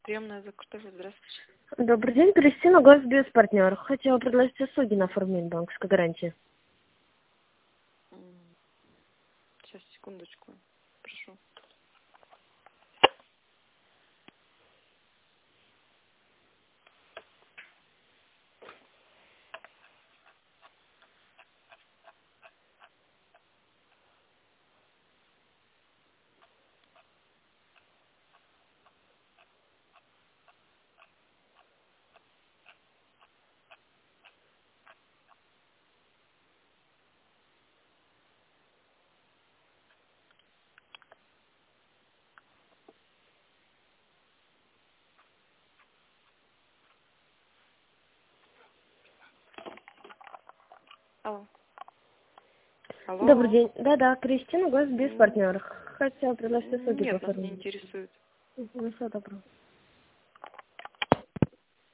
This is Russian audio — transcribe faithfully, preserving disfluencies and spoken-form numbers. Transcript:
Приемная за картофель, здравствуйте. Добрый день, Кристина, Госбезпартнер. Хотела предложить услуги на оформление банковской гарантии. М, Сейчас, секундочку. Прошу. Алло. Добрый Алло. день. Да-да, Кристина, М, Госбезпартнер. Хотела предложить услуги по Нет, нас не оформлению. интересует. Мгм, всего доброго.